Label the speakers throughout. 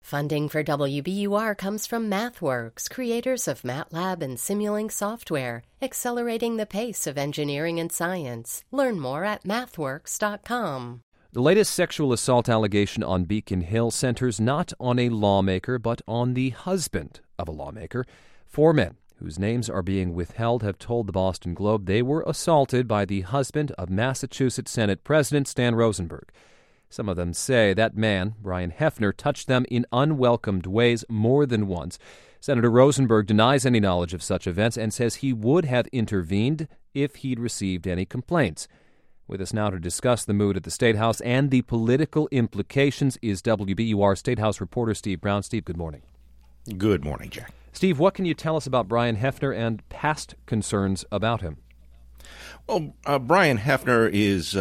Speaker 1: Funding for WBUR comes from MathWorks, creators of MATLAB and Simulink software, accelerating the pace of engineering and science. Learn more at mathworks.com.
Speaker 2: The latest sexual assault allegation on Beacon Hill centers not on a lawmaker, but on the husband of a lawmaker. 4 men, whose names are being withheld, have told the Boston Globe they were assaulted by the husband of Massachusetts Senate President Stan Rosenberg. Some of them say that man, Brian Hefner, touched them in unwelcomed ways more than once. Senator Rosenberg denies any knowledge of such events and says he would have intervened if he'd received any complaints. With us now to discuss the mood at the State House and the political implications is WBUR State House reporter Steve Brown. Steve, good morning.
Speaker 3: Good morning, Jack.
Speaker 2: Steve, what can you tell us about Brian Hefner and past concerns about him?
Speaker 3: Well, Brian Hefner is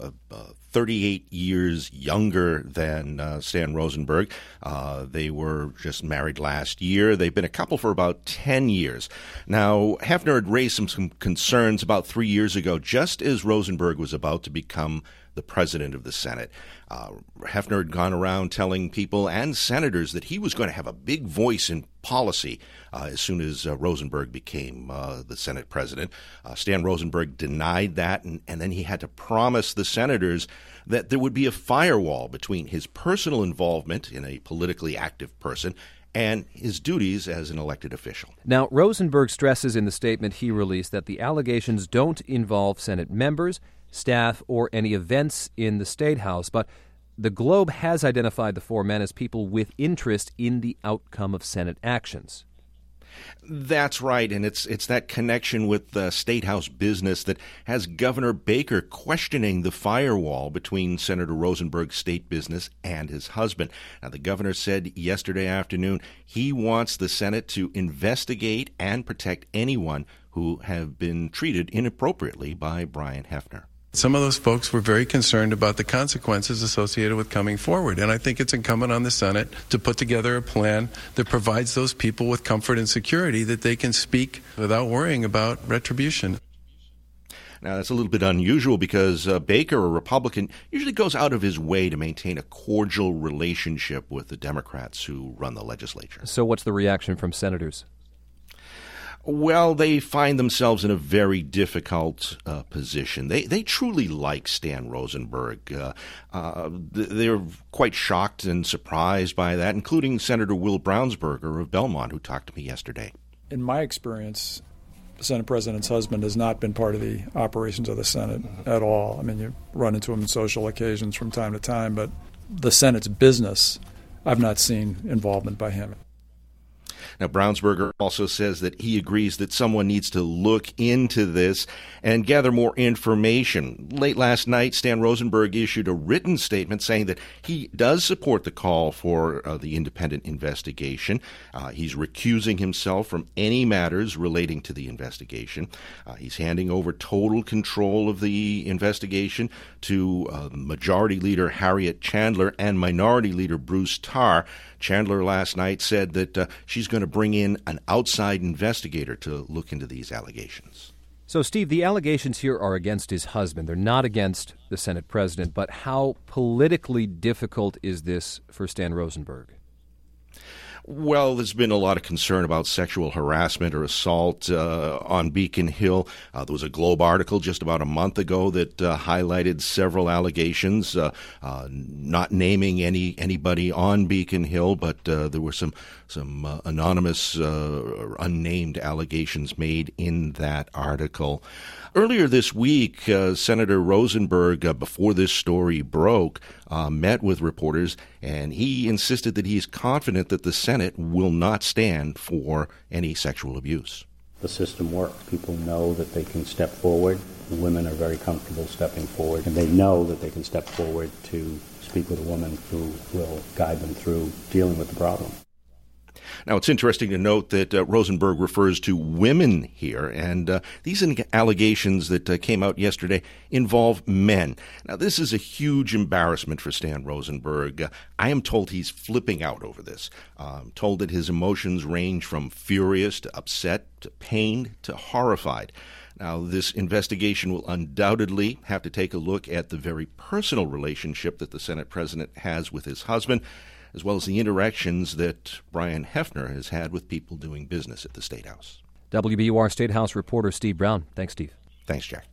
Speaker 3: 38 years younger than Stan Rosenberg. They were just married last year. They've been a couple for about 10 years. Now, Hefner had raised some concerns about 3 years ago, just as Rosenberg was about to become the president of the Senate. Hefner had gone around telling people and senators that he was going to have a big voice in policy as soon as Rosenberg became the Senate president. Stan Rosenberg denied that, and then he had to promise the senators that there would be a firewall between his personal involvement in a politically active person and his duties as an elected official.
Speaker 2: Now, Rosenberg stresses in the statement he released that the allegations don't involve Senate members, staff, or any events in the State House, but the Globe has identified the 4 men as people with interest in the outcome of Senate actions.
Speaker 3: That's right, and it's that connection with the State House business that has Governor Baker questioning the firewall between Senator Rosenberg's state business and his husband. Now, the governor said yesterday afternoon he wants the Senate to investigate and protect anyone who have been treated inappropriately by Brian Hefner.
Speaker 4: Some of those folks were very concerned about the consequences associated with coming forward, and I think it's incumbent on the Senate to put together a plan that provides those people with comfort and security that they can speak without worrying about retribution.
Speaker 3: Now, that's a little bit unusual because Baker, a Republican, usually goes out of his way to maintain a cordial relationship with the Democrats who run the legislature.
Speaker 2: So what's the reaction from senators?
Speaker 3: Well, they find themselves in a very difficult position. They truly like Stan Rosenberg. They're quite shocked and surprised by that, including Senator Will Brownsberger of Belmont, who talked to me yesterday.
Speaker 5: In my experience, the Senate President's husband has not been part of the operations of the Senate at all. I mean, you run into him in social occasions from time to time, but the Senate's business, I've not seen involvement by him.
Speaker 3: Now, Brownsberger also says that he agrees that someone needs to look into this and gather more information. Late last night, Stan Rosenberg issued a written statement saying that he does support the call for the independent investigation. He's recusing himself from any matters relating to the investigation. He's handing over total control of the investigation to Majority Leader Harriet Chandler and Minority Leader Bruce Tarr. Chandler last night said that she's going to bring in an outside investigator to look into these allegations.
Speaker 2: So, Steve, the allegations here are against his husband. They're not against the Senate president. But how politically difficult is this for Stan Rosenberg?
Speaker 3: Well, there's been a lot of concern about sexual harassment or assault on Beacon Hill. There was a Globe article just about a month ago that highlighted several allegations, not naming anybody on Beacon Hill, but there were some anonymous or unnamed allegations made in that article. Earlier this week, Senator Rosenberg, before this story broke, met with reporters, and he insisted that he is confident that the Senate will not stand for any sexual abuse.
Speaker 6: The system works. People know that they can step forward. Women are very comfortable stepping forward, and they know that they can step forward to speak with a woman who will guide them through dealing with the problem.
Speaker 3: Now, it's interesting to note that Rosenberg refers to women here, and these allegations that came out yesterday involve men. Now, this is a huge embarrassment for Stan Rosenberg. I am told he's flipping out over this. I'm told that his emotions range from furious to upset to pained to horrified. Now, this investigation will undoubtedly have to take a look at the very personal relationship that the Senate president has with his husband. as well as the interactions that Brian Hefner has had with people doing business at the State House.
Speaker 2: WBUR State House reporter Steve Brown. Thanks, Steve.
Speaker 3: Thanks, Jack.